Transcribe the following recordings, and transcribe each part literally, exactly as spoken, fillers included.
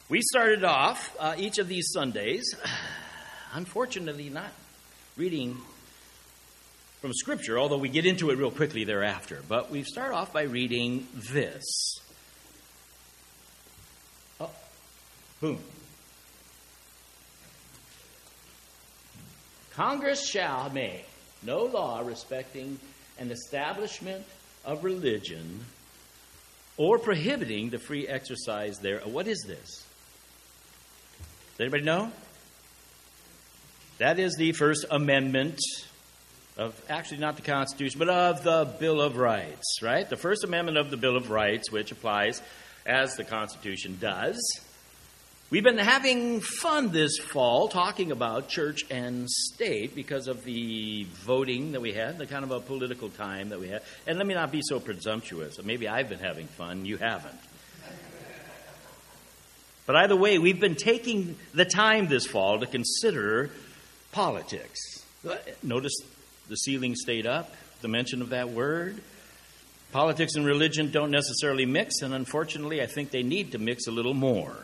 We started off uh, each of these Sundays, unfortunately not reading from Scripture, although we get into it real quickly thereafter. But we start off by reading this. Oh, boom. Congress shall make no law respecting an establishment of religion or prohibiting the free exercise thereof. What is this? Does anybody know? That is the First Amendment of, actually not the Constitution, but of the Bill of Rights, right? The First Amendment of the Bill of Rights, which applies as the Constitution does. We've been having fun this fall talking about church and state because of the voting that we had, the kind of a political time that we had. And let me not be so presumptuous. Maybe I've been having fun, you haven't. But either way, we've been taking the time this fall to consider politics. Notice the ceiling stayed up, the mention of that word. Politics and religion don't necessarily mix, and unfortunately, I think they need to mix a little more.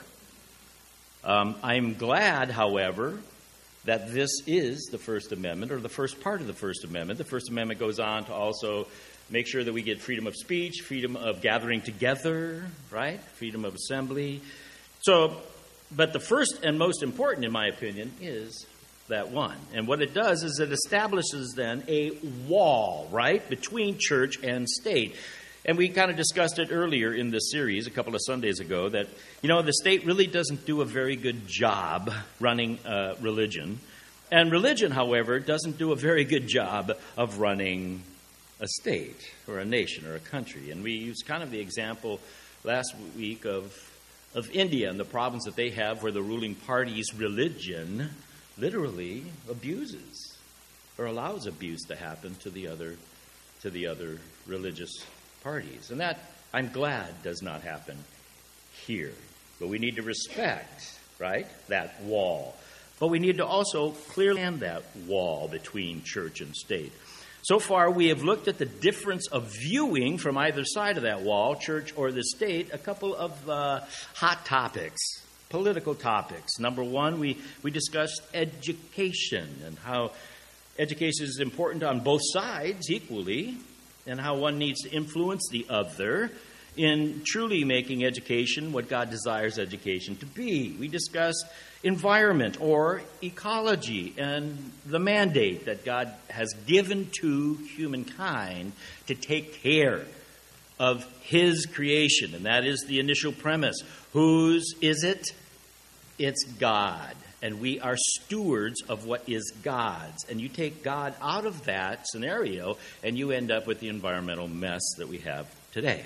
Um, I'm glad, however, that this is the First Amendment, or the first part of the First Amendment. The First Amendment goes on to also make sure that we get freedom of speech, freedom of gathering together, right? Freedom of assembly. So, but the first and most important, in my opinion, is that one. And what it does is it establishes then a wall, right, between church and state. And we kind of discussed it earlier in this series a couple of Sundays ago that, you know, the state really doesn't do a very good job running uh, religion. And religion, however, doesn't do a very good job of running a state or a nation or a country. And we used kind of the example last week of of India and the problems that they have where the ruling party's religion literally abuses or allows abuse to happen to the other to the other religious parties. And that, I'm glad, does not happen here. But we need to respect, right, that wall. But we need to also clearly end that wall between church and state. So far, we have looked at the difference of viewing from either side of that wall, church or the state, a couple of uh, hot topics, political topics. Number one, we, we discussed education and how education is important on both sides equally, and how one needs to influence the other in truly making education what God desires education to be. We discussed environment or ecology and the mandate that God has given to humankind to take care of His creation. And that is the initial premise. Whose is it? It's God. And we are stewards of what is God's. And you take God out of that scenario, and you end up with the environmental mess that we have today.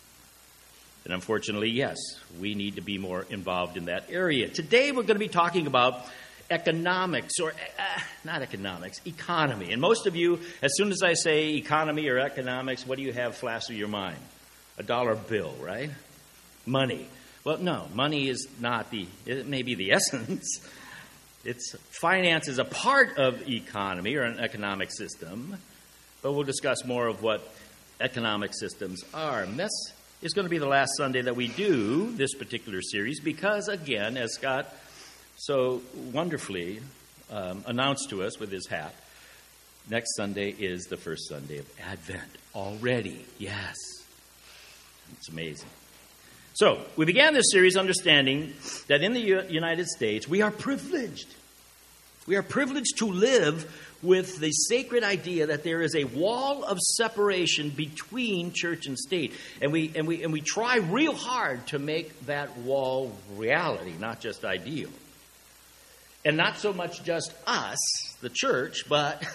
And unfortunately, yes, we need to be more involved in that area. Today, we're going to be talking about economics, or uh, not economics, economy. And most of you, as soon as I say economy or economics, what do you have flash through your mind? A dollar bill, right? Money. Well, no, money is not the, it may be the essence. It's finance is a part of economy or an economic system, but we'll discuss more of what economic systems are. And that's is going to be the last Sunday that we do this particular series because, again, as Scott so wonderfully um, announced to us with his hat, next Sunday is the first Sunday of Advent already. Yes. It's amazing. So, we began this series understanding that in the U- United States, we are privileged. We are privileged to live with the sacred idea that there is a wall of separation between church and state. And we and we and we try real hard to make that wall reality, not just ideal. And not so much just us, the church, but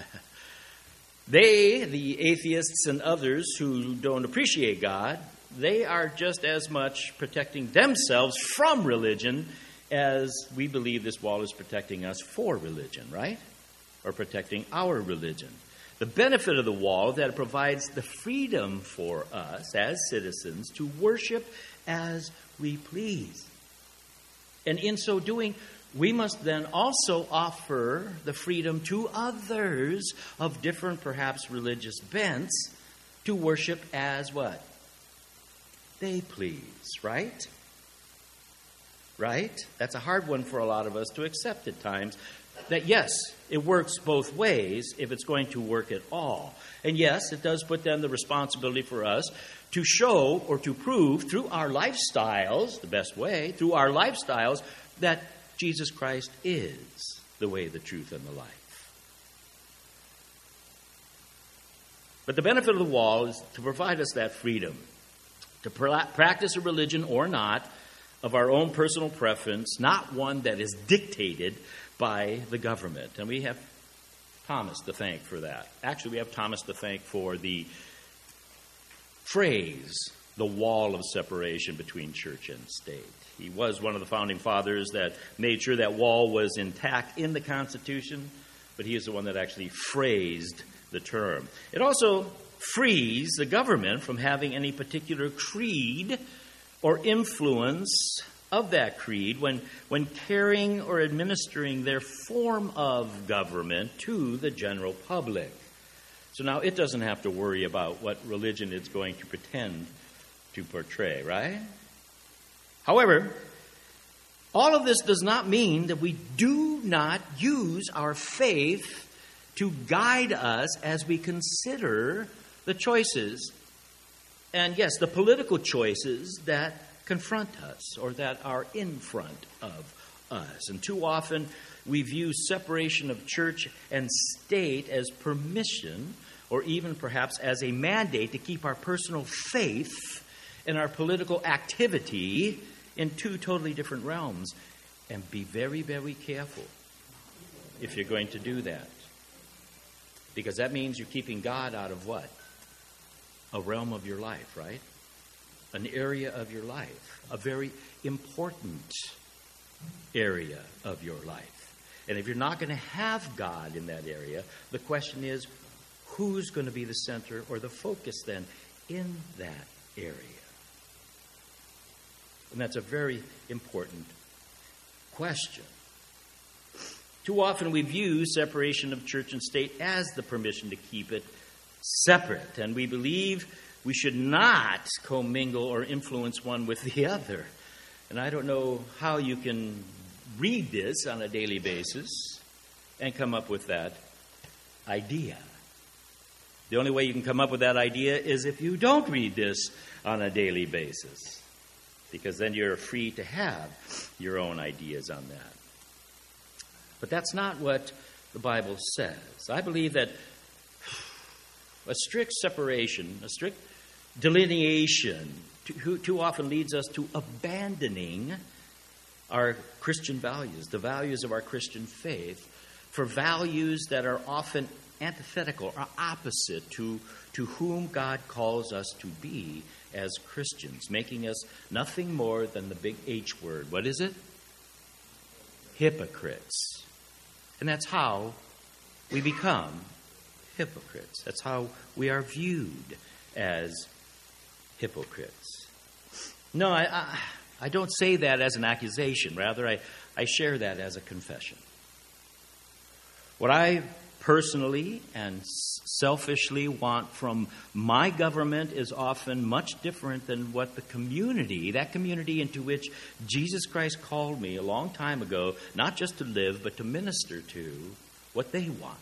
they, the atheists and others who don't appreciate God, they are just as much protecting themselves from religion as we believe this wall is protecting us for religion, right? Or protecting our religion. The benefit of the wall is that it provides the freedom for us as citizens to worship as we please. And in so doing, we must then also offer the freedom to others of different, perhaps, religious bents to worship as what? They please, right? right? That's a hard one for a lot of us to accept at times. That, yes, it works both ways if it's going to work at all. And yes, it does put then the responsibility for us to show or to prove through our lifestyles, the best way, through our lifestyles, that Jesus Christ is the way, the truth, and the life. But the benefit of the wall is to provide us that freedom to pra- practice a religion or not of our own personal preference, not one that is dictated by the government. And we have Thomas to thank for that. Actually, we have Thomas to thank for the phrase, the wall of separation between church and state. He was one of the founding fathers that made sure that wall was intact in the Constitution, but he is the one that actually phrased the term. It also frees the government from having any particular creed or influence of that creed when, when carrying or administering their form of government to the general public. So now it doesn't have to worry about what religion it's going to pretend to portray, right? However, all of this does not mean that we do not use our faith to guide us as we consider the choices, and yes, the political choices that confront us or that are in front of us. And too often we view separation of church and state as permission or even perhaps as a mandate to keep our personal faith and our political activity in two totally different realms. And be very, very careful if you're going to do that. Because that means you're keeping God out of what? A realm of your life, right? An area of your life. A very important area of your life. And if you're not going to have God in that area, the question is, who's going to be the center or the focus then in that area? And that's a very important question. Too often we view separation of church and state as the permission to keep it separate. And we believe we should not commingle or influence one with the other. And I don't know how you can read this on a daily basis and come up with that idea. The only way you can come up with that idea is if you don't read this on a daily basis. Because then you're free to have your own ideas on that. But that's not what the Bible says. I believe that a strict separation, a strict delineation too, too often leads us to abandoning our Christian values, the values of our Christian faith, for values that are often antithetical or opposite to, to whom God calls us to be as Christians, making us nothing more than the big H word. What is it? Hypocrites. And that's how we become hypocrites. That's how we are viewed as hypocrites. No, I, I, I don't say that as an accusation. Rather, I, I share that as a confession. What I personally and selfishly want from my government is often much different than what the community, that community into which Jesus Christ called me a long time ago, not just to live, but to minister to, what they want.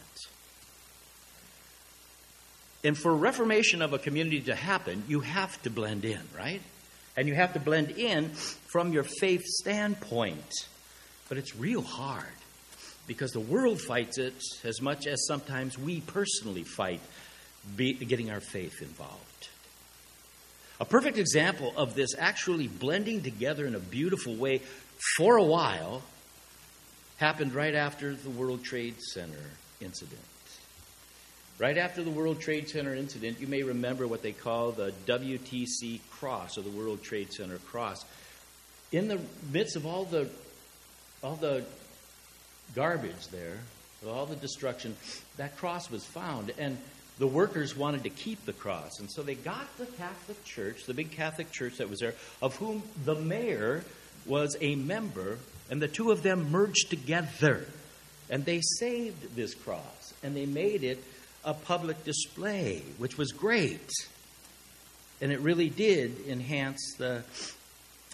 And for reformation of a community to happen, you have to blend in, right? And you have to blend in from your faith standpoint. But it's real hard. Because the world fights it as much as sometimes we personally fight be, getting our faith involved. A perfect example of this actually blending together in a beautiful way for a while happened right after the World Trade Center incident. Right after the World Trade Center incident, you may remember what they call the W T C cross, or the World Trade Center cross. In the midst of all the all the garbage there, with all the destruction, that cross was found, and the workers wanted to keep the cross. And so they got the Catholic Church, the big Catholic church that was there, of whom the mayor was a member, and the two of them merged together. And they saved this cross, and they made it a public display, which was great. And it really did enhance the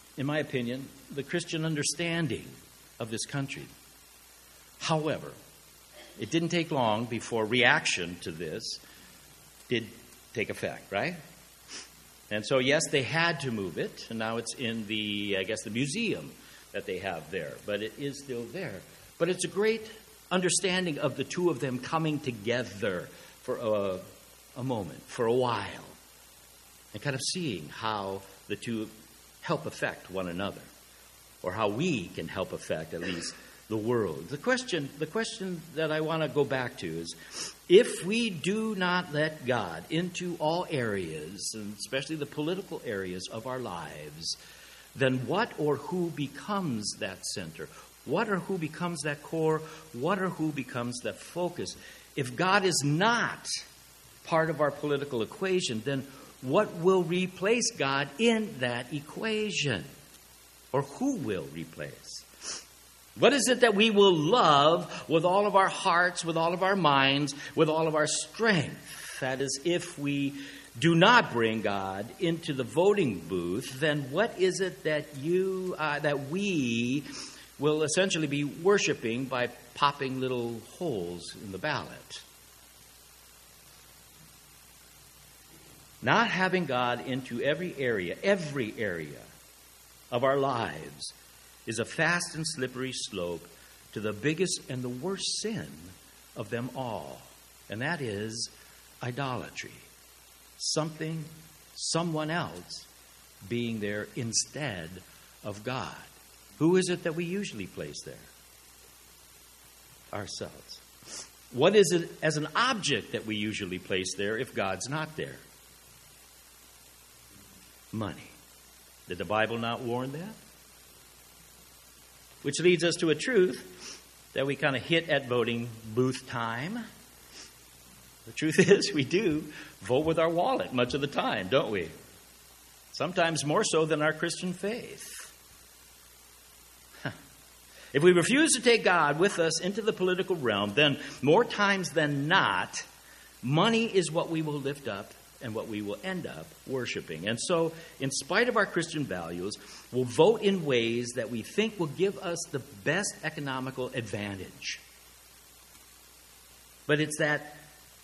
in my opinion, the Christian understanding of this country. However, it didn't take long before reaction to this did take effect, right? And so, yes, they had to move it, and now it's in the, I guess, the museum that they have there. But it is still there. But it's a great understanding of the two of them coming together for a, a moment, for a while, and kind of seeing how the two help affect one another, or how we can help affect, at least, the world. The question, the question that I want to go back to is, if we do not let God into all areas, and especially the political areas of our lives, then what or who becomes that center? What or who becomes that core? What or who becomes that focus? If God is not part of our political equation, then what will replace God in that equation? Or who will replace? What is it that we will love with all of our hearts, with all of our minds, with all of our strength? That is, if we do not bring God into the voting booth, then what is it that you, uh, that we will essentially be worshiping by popping little holes in the ballot? Not having God into every area, every area of our lives is a fast and slippery slope to the biggest and the worst sin of them all, and that is idolatry. Something, someone else being there instead of God. Who is it that we usually place there? Ourselves. What is it as an object that we usually place there if God's not there? Money. Did the Bible not warn that? Which leads us to a truth that we kind of hit at voting booth time. The truth is, we do vote with our wallet much of the time, don't we? Sometimes more so than our Christian faith. Huh. If we refuse to take God with us into the political realm, then more times than not, money is what we will lift up and what we will end up worshiping. And so, in spite of our Christian values, we'll vote in ways that we think will give us the best economical advantage. But it's that,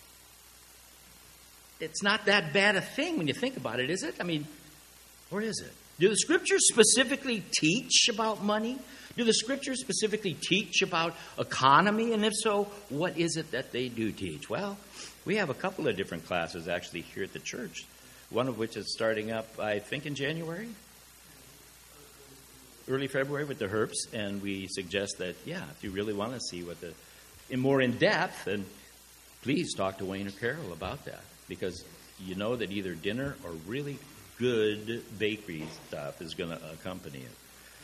it's not that bad a thing when you think about it, is it? I mean, or is it? Do the Scriptures specifically teach about money? Do the Scriptures specifically teach about economy? And if so, what is it that they do teach? Well, we have a couple of different classes actually here at the church, one of which is starting up, I think, in January, early February with the Herps, and we suggest that, yeah, if you really want to see what the, in more in depth, then please talk to Wayne or Carol about that, because you know that either dinner or really good bakery stuff is going to accompany it.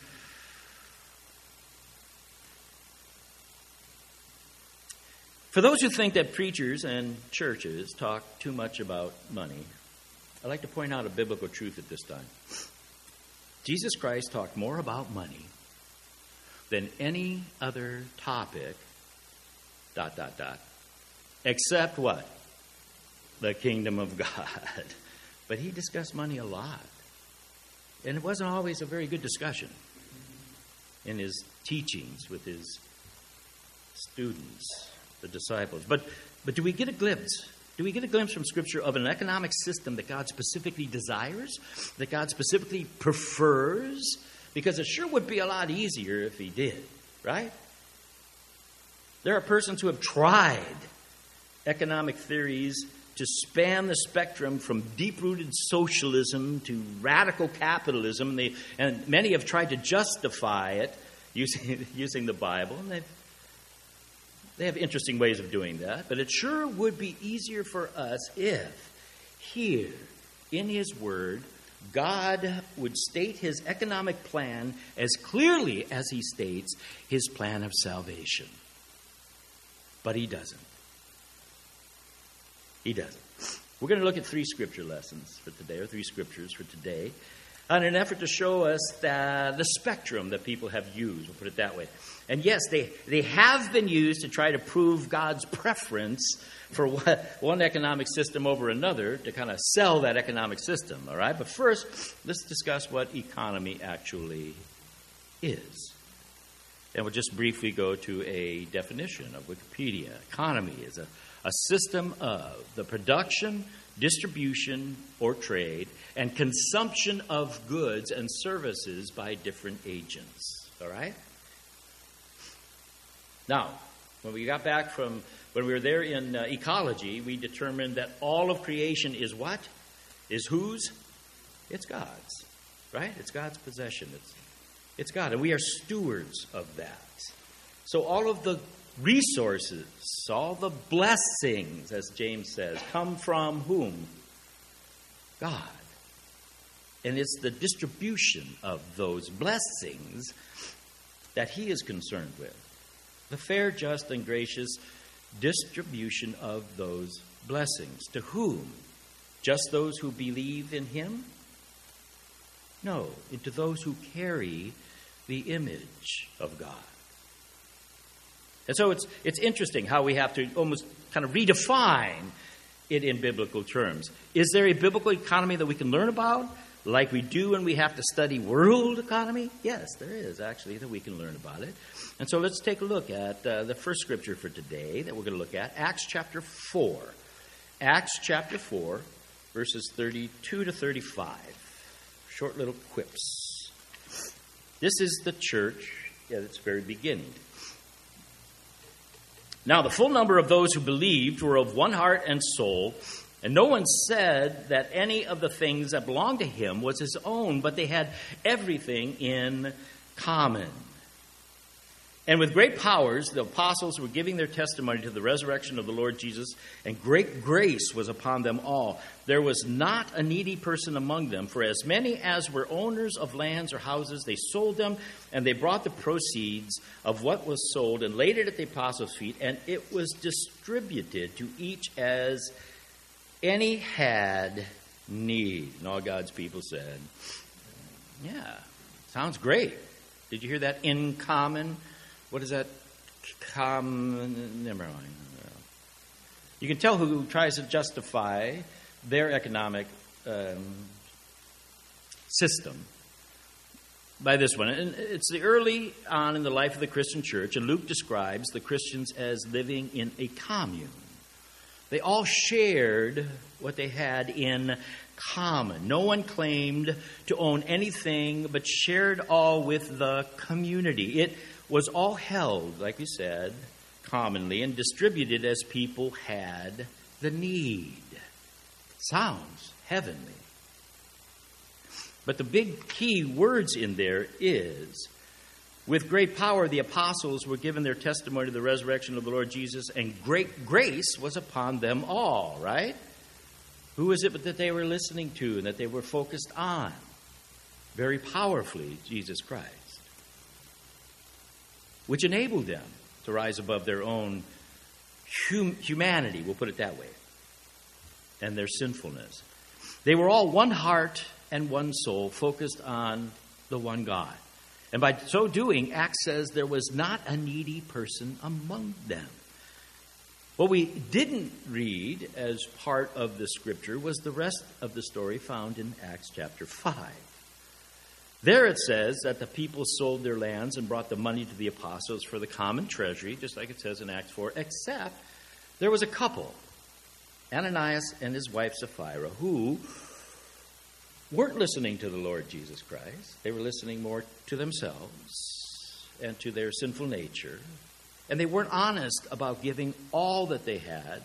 For those who think that preachers and churches talk too much about money, I'd like to point out a biblical truth at this time. Jesus Christ talked more about money than any other topic, dot, dot, dot, except what? The kingdom of God. But he discussed money a lot. And it wasn't always a very good discussion in his teachings with his students, the disciples. But but do we get a glimpse? Do we get a glimpse from Scripture of an economic system that God specifically desires, that God specifically prefers? Because it sure would be a lot easier if he did, right? There are persons who have tried economic theories to span the spectrum from deep-rooted socialism to radical capitalism, and, they, and many have tried to justify it using, using the Bible, and they've They have interesting ways of doing that, but it sure would be easier for us if here in His Word, God would state His economic plan as clearly as He states His plan of salvation. But He doesn't. He doesn't. We're going to look at three scripture lessons for today, or three scriptures for today. in an effort to show us that the spectrum that people have used, we'll put it that way. And yes, they, they have been used to try to prove God's preference for one economic system over another, to kind of sell that economic system, all right? But first, let's discuss what economy actually is. And we'll just briefly go to a definition of Wikipedia. Economy is a, a system of the production, distribution, or trade, and consumption of goods and services by different agents. All right? Now, when we got back from, when we were there in uh, ecology, we determined that all of creation is what? Is whose? It's God's. Right? It's God's possession. It's, it's God. And we are stewards of that. So all of the resources, all the blessings, as James says, come from whom? God. And it's the distribution of those blessings that he is concerned with. The fair, just, and gracious distribution of those blessings. To whom? Just those who believe in him? No, into those who carry the image of God. And so it's it's interesting how we have to almost kind of redefine it in biblical terms. Is there a biblical economy that we can learn about, like we do when we have to study world economy? Yes, there is actually that we can learn about it. And so let's take a look at uh, the first scripture for today that we're going to look at, Acts chapter four. Acts chapter four, verses thirty-two to thirty-five. Short little quips. This is the church at its very beginning. Now, the full number of those who believed were of one heart and soul, and no one said that any of the things that belonged to him was his own, but they had everything in common. And with great powers, the apostles were giving their testimony to the resurrection of the Lord Jesus, and great grace was upon them all. There was not a needy person among them, for as many as were owners of lands or houses, they sold them, and they brought the proceeds of what was sold and laid it at the apostles' feet, and it was distributed to each as any had need. And all God's people said, yeah, sounds great. Did you hear that? In common? What is that? Com- Never mind. You can tell who tries to justify their economic um, system by this one. And it's the early on in the life of the Christian church, and Luke describes the Christians as living in a commune. They all shared what they had in common. No one claimed to own anything, but shared all with the community. It was all held, like we said, commonly and distributed as people had the need. Sounds heavenly. But the big key words in there is, with great power the apostles were given their testimony to the resurrection of the Lord Jesus, and great grace was upon them all, right? Who is it that they were listening to and that they were focused on? Very powerfully, Jesus Christ. Which enabled them to rise above their own hum- humanity, we'll put it that way, and their sinfulness. They were all one heart and one soul, focused on the one God. And by so doing, Acts says there was not a needy person among them. What we didn't read as part of the scripture was the rest of the story found in Acts chapter five. There it says that the people sold their lands and brought the money to the apostles for the common treasury, just like it says in Acts four, except there was a couple, Ananias and his wife Sapphira, who weren't listening to the Lord Jesus Christ. They were listening more to themselves and to their sinful nature. And they weren't honest about giving all that they had.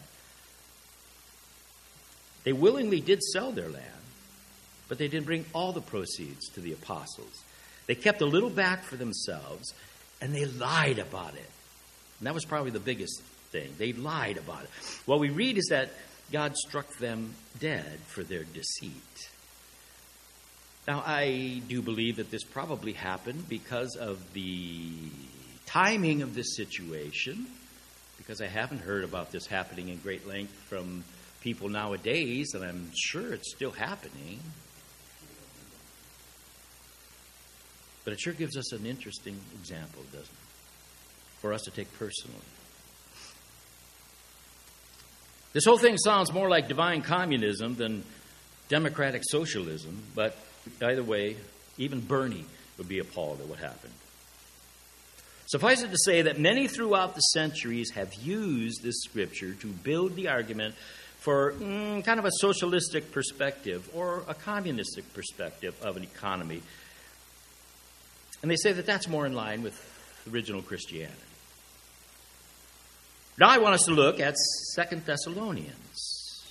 They willingly did sell their land, but they didn't bring all the proceeds to the apostles. They kept a little back for themselves, and they lied about it. And that was probably the biggest thing. They lied about it. What we read is that God struck them dead for their deceit. Now, I do believe that this probably happened because of the timing of this situation, because I haven't heard about this happening in great length from people nowadays, and I'm sure it's still happening. But it sure gives us an interesting example, doesn't it? For us to take personally. This whole thing sounds more like divine communism than democratic socialism, but either way, even Bernie would be appalled at what happened. Suffice it to say that many throughout the centuries have used this scripture to build the argument for mm, kind of a socialistic perspective or a communistic perspective of an economy. And they say that that's more in line with original Christianity. Now I want us to look at Second Thessalonians.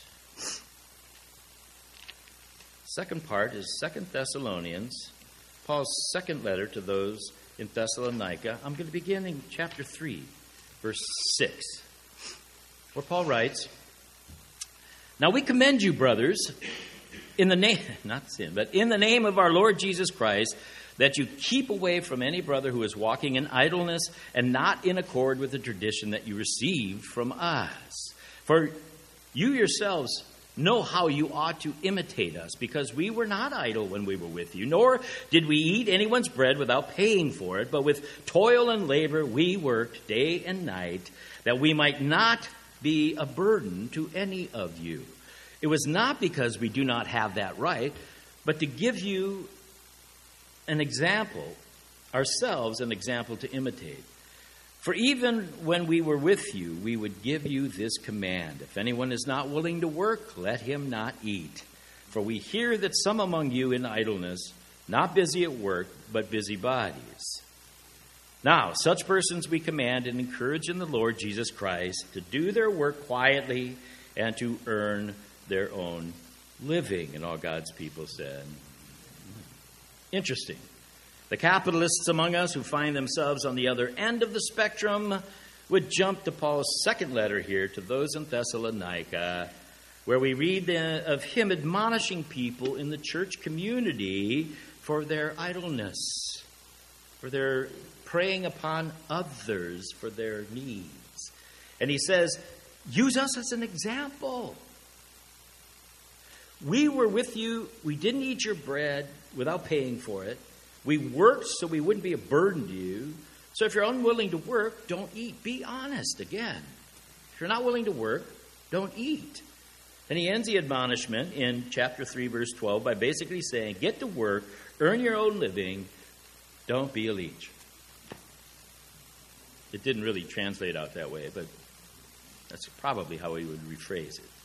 Second part is Second Thessalonians, Paul's second letter to those in Thessalonica. I'm going to begin in chapter three, verse six, where Paul writes, "Now we commend you, brothers, in the name, not sin, but in the name of our Lord Jesus Christ, that you keep away from any brother who is walking in idleness and not in accord with the tradition that you received from us. For you yourselves know how you ought to imitate us, because we were not idle when we were with you, nor did we eat anyone's bread without paying for it, but with toil and labor we worked day and night, that we might not be a burden to any of you. It was not because we do not have that right, but to give you an example, ourselves an example to imitate. For even when we were with you, we would give you this command: if anyone is not willing to work, let him not eat. For we hear that some among you in idleness, not busy at work, but busybodies. Now, such persons we command and encourage in the Lord Jesus Christ to do their work quietly and to earn their own living." And all God's people said, interesting. The capitalists among us who find themselves on the other end of the spectrum would jump to Paul's second letter here to those in Thessalonica, where we read of him admonishing people in the church community for their idleness, for their preying upon others for their needs. And he says, use us as an example. We were with you. We didn't eat your bread without paying for it. We worked so we wouldn't be a burden to you. So if you're unwilling to work, don't eat. Be honest again. If you're not willing to work, don't eat. And he ends the admonishment in chapter three, verse twelve, by basically saying, get to work, earn your own living, don't be a leech. It didn't really translate out that way, but that's probably how he would rephrase it.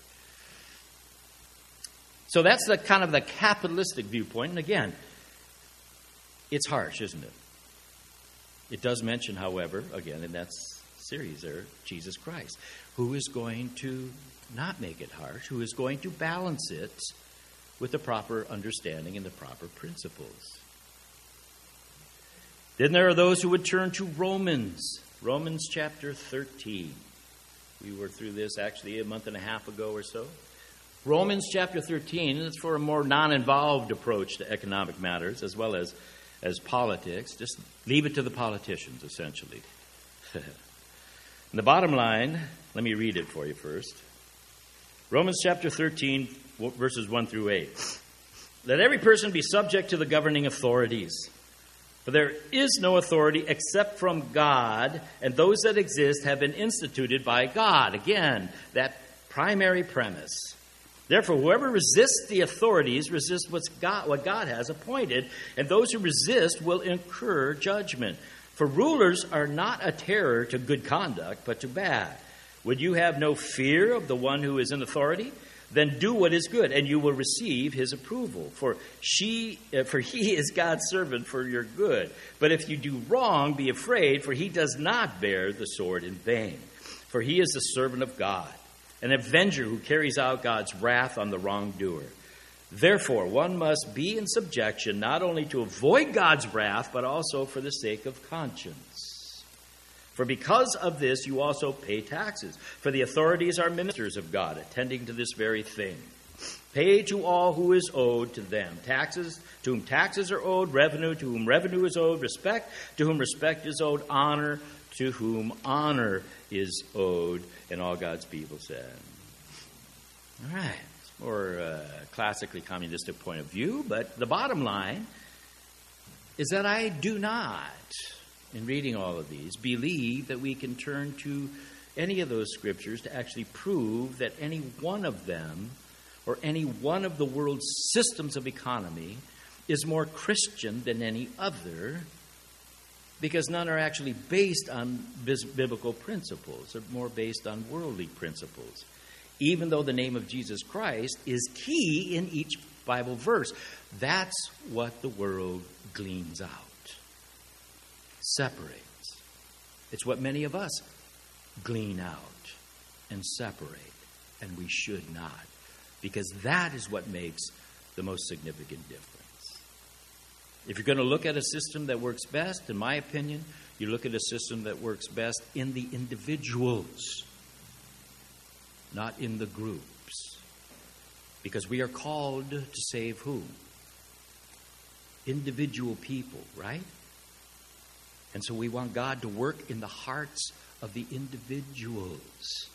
So that's the kind of the capitalistic viewpoint. And again, it's harsh, isn't it? It does mention, however, again, in that series there, Jesus Christ, who is going to not make it harsh, who is going to balance it with the proper understanding and the proper principles. Then there are those who would turn to Romans, Romans chapter thirteen. We were through this actually a month and a half ago or so. Romans chapter thirteen, and it's for a more non-involved approach to economic matters as well as, as politics. Just leave it to the politicians, essentially. And the bottom line, let me read it for you first. Romans chapter thirteen, verses one through eight. Let every person be subject to the governing authorities. For there is no authority except from God, and those that exist have been instituted by God. Again, that primary premise. Therefore, whoever resists the authorities resists what's God, what God has appointed, and those who resist will incur judgment. For rulers are not a terror to good conduct, but to bad. Would you have no fear of the one who is in authority? Then do what is good, and you will receive his approval. For she, for he is God's servant for your good. But if you do wrong, be afraid, for he does not bear the sword in vain. For he is the servant of God, an avenger who carries out God's wrath on the wrongdoer. Therefore, one must be in subjection, not only to avoid God's wrath, but also for the sake of conscience. For because of this, you also pay taxes. For the authorities are ministers of God, attending to this very thing. Pay to all who is owed to them. Taxes, to whom taxes are owed, revenue, to whom revenue is owed, respect, to whom respect is owed, honor, to whom honor is owed. And all God's people said. All right. It's more uh, classically communistic point of view, but the bottom line, is that I do not, in reading all of these, believe that we can turn to any of those scriptures to actually prove that any one of them or any one of the world's systems of economy is more Christian than any other, because none are actually based on biblical principles. They're more based on worldly principles, even though the name of Jesus Christ is key in each Bible verse. That's what the world gleans out, separates. It's what many of us glean out and separate, and we should not, because that is what makes the most significant difference. If you're going to look at a system that works best, in my opinion, you look at a system that works best in the individuals, not in the groups. Because we are called to save who? Individual people, right? And so we want God to work in the hearts of the individuals.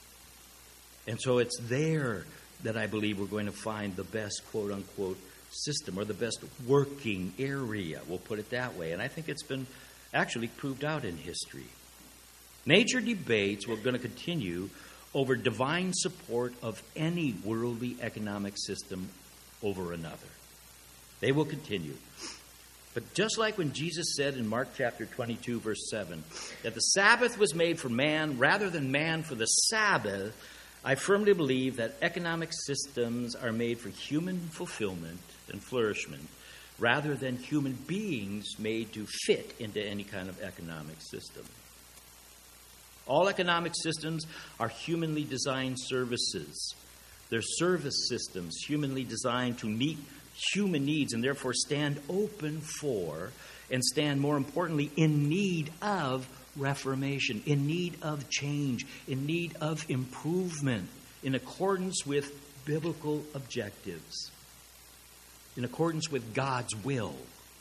And so it's there that I believe we're going to find the best, quote unquote, system, or the best working area, we'll put it that way. And I think it's been actually proved out in history. Major debates were going to continue over divine support of any worldly economic system over another. They will continue. But just like when Jesus said in Mark chapter twenty-two, verse seven, that the Sabbath was made for man rather than man for the Sabbath, I firmly believe that economic systems are made for human fulfillment and flourishment rather than human beings made to fit into any kind of economic system. All economic systems are humanly designed services. They're service systems humanly designed to meet human needs and therefore stand open for and stand, more importantly, in need of reformation, in need of change, in need of improvement, in accordance with biblical objectives, in accordance with God's will.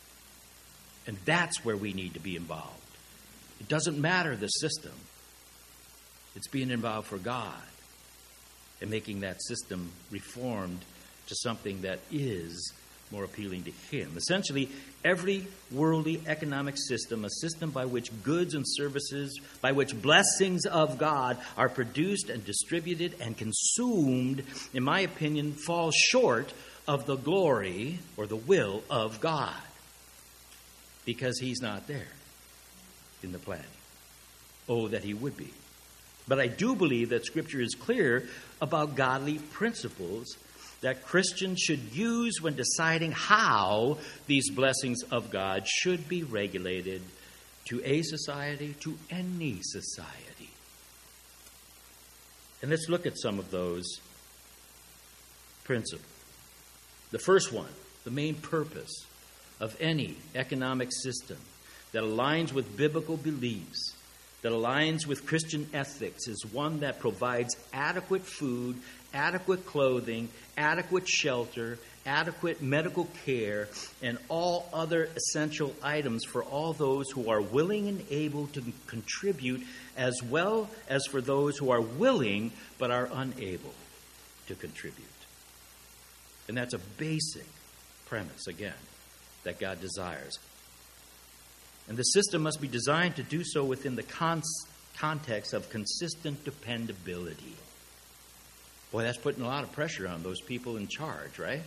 And that's where we need to be involved. It doesn't matter the system. It's being involved for God and making that system reformed to something that is more appealing to Him. Essentially, every worldly economic system, a system by which goods and services, by which blessings of God are produced and distributed and consumed, in my opinion, falls short of the glory or the will of God, because He's not there in the plan. Oh, that He would be. But I do believe that Scripture is clear about godly principles that Christians should use when deciding how these blessings of God should be regulated to a society, to any society. And let's look at some of those principles. The first one, the main purpose of any economic system that aligns with biblical beliefs, that aligns with Christian ethics, is one that provides adequate food, adequate clothing, adequate shelter, adequate medical care, and all other essential items for all those who are willing and able to contribute, as well as for those who are willing but are unable to contribute. And that's a basic premise, again, that God desires. And the system must be designed to do so within the con- context of consistent dependability. Boy, that's putting a lot of pressure on those people in charge, right?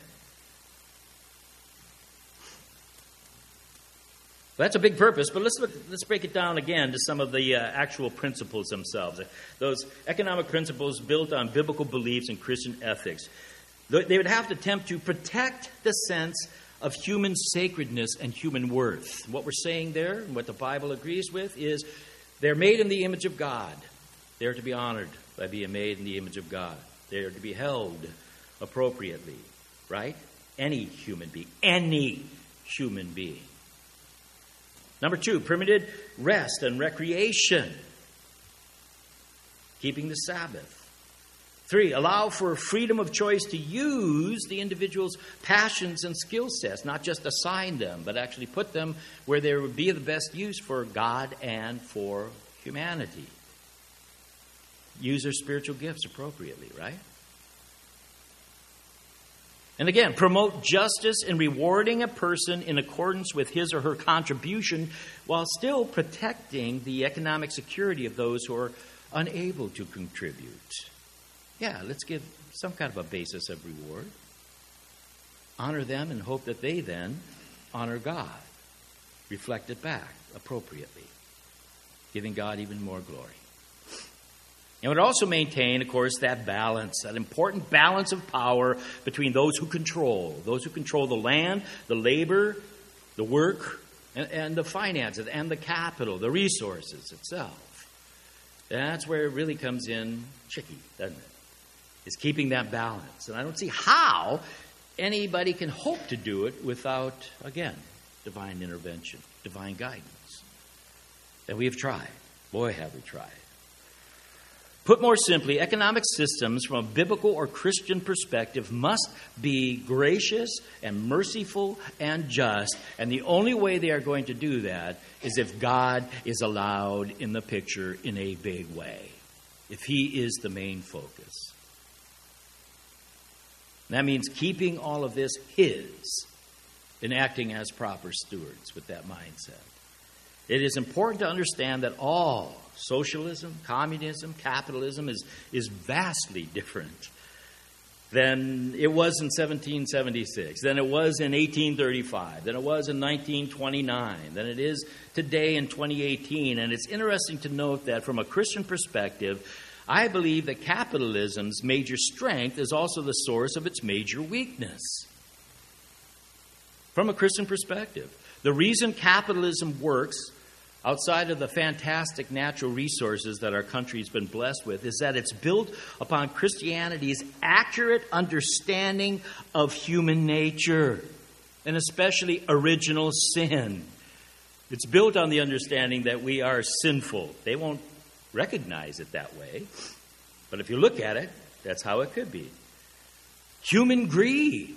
That's a big purpose, but let's look, let's break it down again to some of the uh, actual principles themselves. Those economic principles built on biblical beliefs and Christian ethics. They would have to attempt to protect the sense of human sacredness and human worth. What we're saying there, and what the Bible agrees with, is they're made in the image of God. They're to be honored by being made in the image of God. They're to be held appropriately, right? Any human being. Any human being. Number two, permitted rest and recreation. Keeping the Sabbath. Three, allow for freedom of choice to use the individual's passions and skill sets, not just assign them, but actually put them where they would be of the best use for God and for humanity. Use their spiritual gifts appropriately, right? And again, promote justice in rewarding a person in accordance with his or her contribution while still protecting the economic security of those who are unable to contribute. Yeah, let's give some kind of a basis of reward. Honor them and hope that they then honor God. Reflect it back appropriately, giving God even more glory. And would also maintain, of course, that balance, that important balance of power between those who control, those who control the land, the labor, the work, and, and the finances, and the capital, the resources itself. That's where it really comes in tricky, doesn't it? Is keeping that balance. And I don't see how anybody can hope to do it without, again, divine intervention, divine guidance. And we have tried. Boy, have we tried. Put more simply, economic systems from a biblical or Christian perspective must be gracious and merciful and just. And the only way they are going to do that is if God is allowed in the picture in a big way. If He is the main focus. And that means keeping all of this His and acting as proper stewards with that mindset. It is important to understand that all socialism, communism, capitalism is, is vastly different than it was in seventeen seventy-six, than it was in eighteen thirty-five, than it was in nineteen twenty-nine, than it is today in twenty eighteen. And it's interesting to note that from a Christian perspective, I believe that capitalism's major strength is also the source of its major weakness. From a Christian perspective, the reason capitalism works outside of the fantastic natural resources that our country's been blessed with is that it's built upon Christianity's accurate understanding of human nature, and especially original sin. It's built on the understanding that we are sinful. They won't recognize it that way, but if you look at it, that's how it could be. Human greed.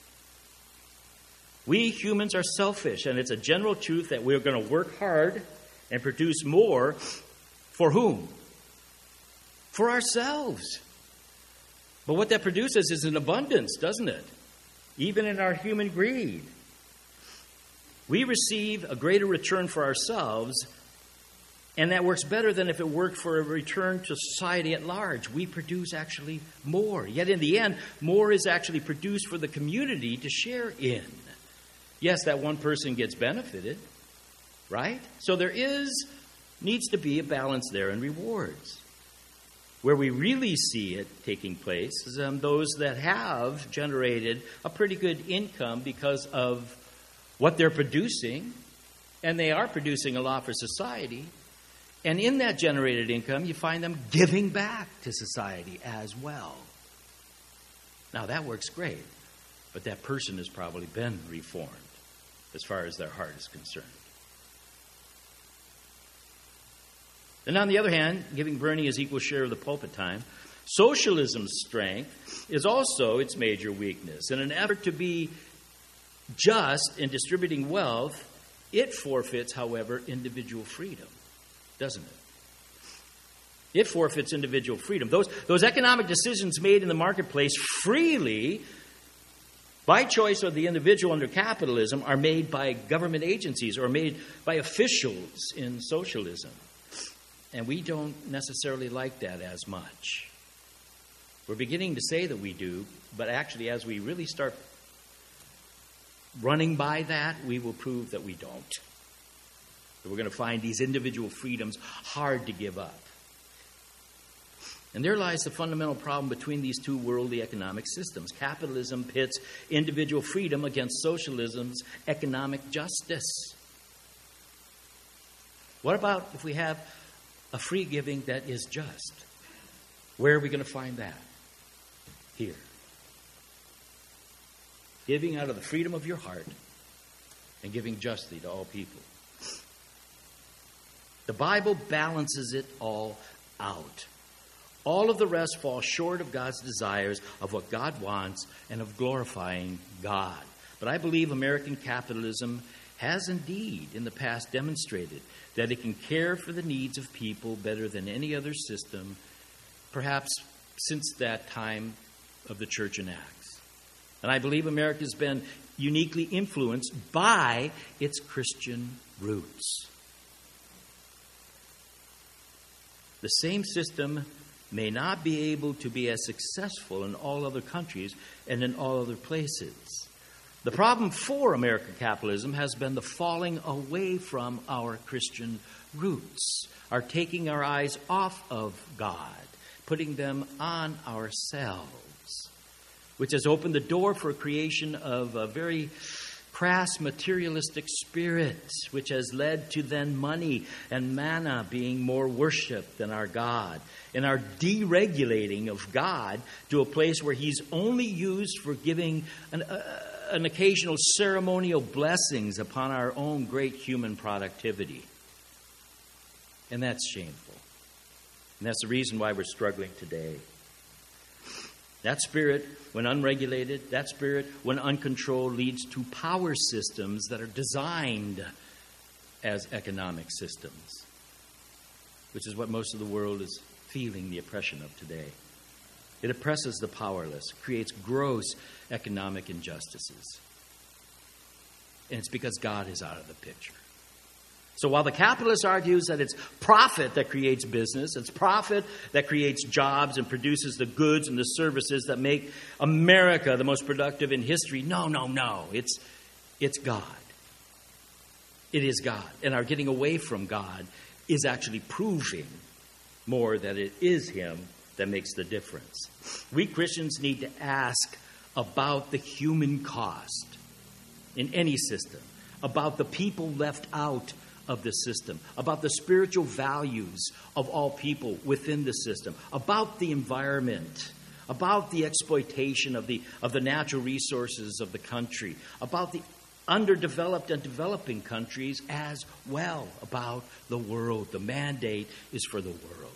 We humans are selfish, and it's a general truth that we're going to work hard and produce more for whom? For ourselves. But what that produces is an abundance, doesn't it? Even in our human greed. We receive a greater return for ourselves, and that works better than if it worked for a return to society at large. We produce actually more. Yet in the end, more is actually produced for the community to share in. Yes, that one person gets benefited, right? So there is, needs to be a balance there in rewards. Where we really see it taking place is um, those that have generated a pretty good income because of what they're producing, and they are producing a lot for society. And in that generated income, you find them giving back to society as well. Now, that works great, but that person has probably been reformed as far as their heart is concerned. And on the other hand, giving Bernie his equal share of the pulpit time, socialism's strength is also its major weakness. In an effort to be just in distributing wealth, it forfeits, however, individual freedom, doesn't it? It forfeits individual freedom. Those, those economic decisions made in the marketplace freely, by choice of the individual under capitalism, are made by government agencies or made by officials in socialism. And we don't necessarily like that as much. We're beginning to say that we do, but actually as we really start running by that, we will prove that we don't. That we're going to find these individual freedoms hard to give up. And there lies the fundamental problem between these two worldly economic systems. Capitalism pits individual freedom against socialism's economic justice. What about if we have a free giving that is just? Where are we going to find that? Here. Giving out of the freedom of your heart and giving justly to all people. The Bible balances it all out. All of the rest falls short of God's desires, of what God wants, and of glorifying God. But I believe American capitalism has indeed in the past demonstrated that it can care for the needs of people better than any other system, perhaps since that time of the church in Acts. And I believe America's been uniquely influenced by its Christian roots. The same system may not be able to be as successful in all other countries and in all other places. The problem for American capitalism has been the falling away from our Christian roots, our taking our eyes off of God, putting them on ourselves, which has opened the door for a creation of a very crass materialistic spirit, which has led to then money and manna being more worshipped than our God, and our deregulating of God to a place where He's only used for giving an, uh, an occasional ceremonial blessings upon our own great human productivity. And that's shameful. And that's the reason why we're struggling today. That spirit, when unregulated, that spirit, when uncontrolled, leads to power systems that are designed as economic systems, which is what most of the world is feeling the oppression of today. It oppresses the powerless, creates gross economic injustices. And it's because God is out of the picture. So while the capitalist argues that it's profit that creates business, it's profit that creates jobs and produces the goods and the services that make America the most productive in history, no, no, no. It's, it's God. It is God. And our getting away from God is actually proving more that it is Him that makes the difference. We Christians need to ask about the human cost in any system, about the people left out of the system, about the spiritual values of all people within the system, about the environment, about the exploitation of the of the natural resources of the country, about the underdeveloped and developing countries as well, about the world. The mandate is for the world.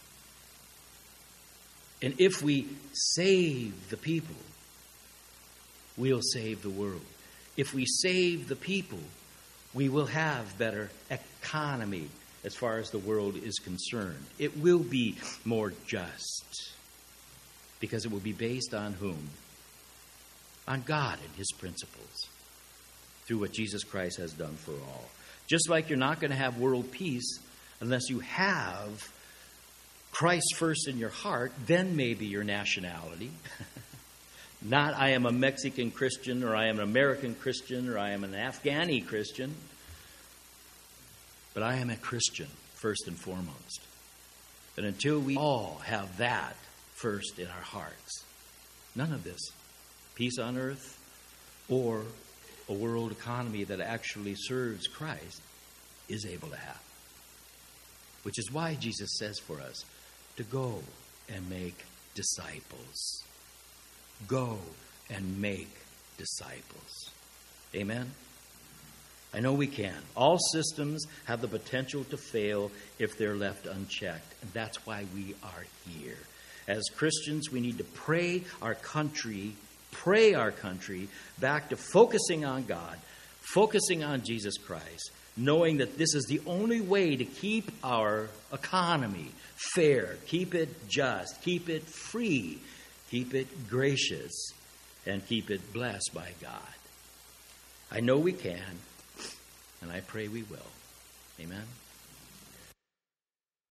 And if we save the people, we'll save the world. If we save the people, we will have better economy as far as the world is concerned. It will be more just because it will be based on whom? On God and His principles through what Jesus Christ has done for all. Just like you're not going to have world peace unless you have Christ first in your heart, then maybe your nationality. Not I am a Mexican Christian, or I am an American Christian, or I am an Afghani Christian. But I am a Christian, first and foremost. And until we all have that first in our hearts, none of this, peace on earth or a world economy that actually serves Christ, is able to happen. Which is why Jesus says for us to go and make disciples. Go and make disciples. Amen? I know we can. All systems have the potential to fail if they're left unchecked. And that's why we are here. As Christians, we need to pray our country, pray our country back to focusing on God, focusing on Jesus Christ, knowing that this is the only way to keep our economy fair, keep it just, keep it free, keep it gracious, and keep it blessed by God. I know we can, and I pray we will. Amen.